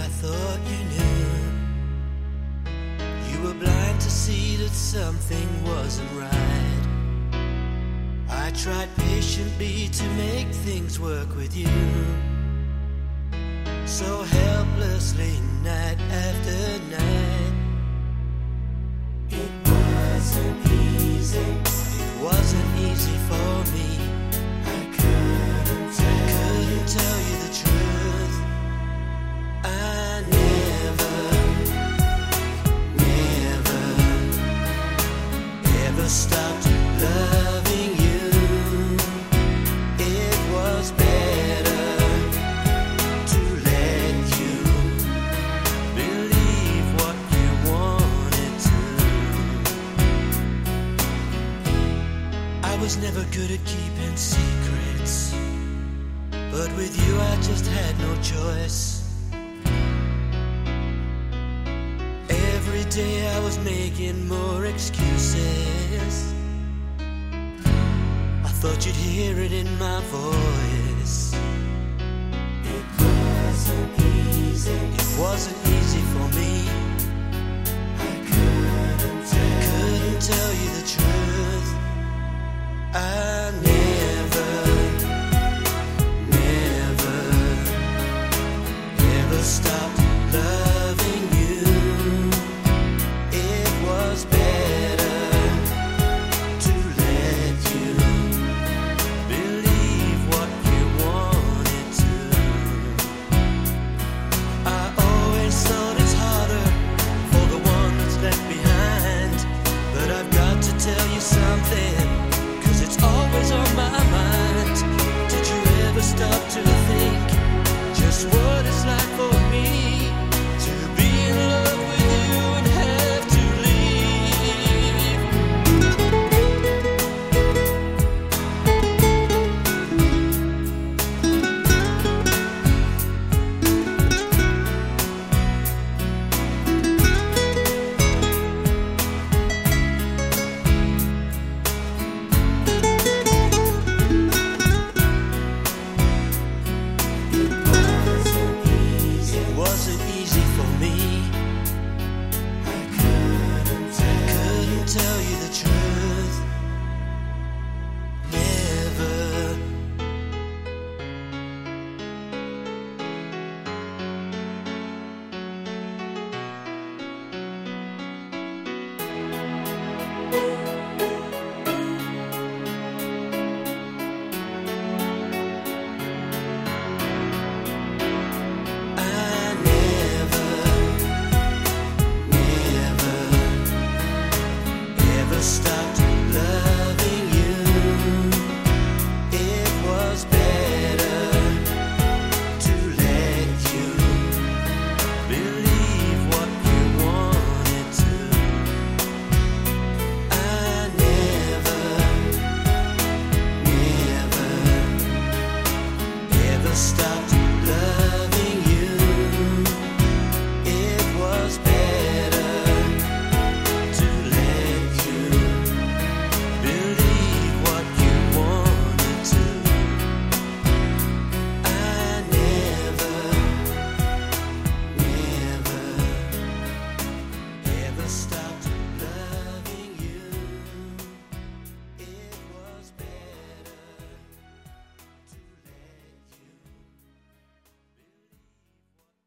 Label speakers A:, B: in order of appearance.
A: thought you knew. You were blind to see that something wasn't right. I tried patiently to make things work with you, so helplessly night after night. It wasn't easy. It wasn't easy for me. I couldn't tell you the truth. I never ever stopped loving you. It was better to let you believe what you wanted to. I was never good at keeping secrets, but with you I just had no choice. Every day I was making more excuses. I thought you'd hear it in my voice. It wasn't easy. It wasn't easy for me.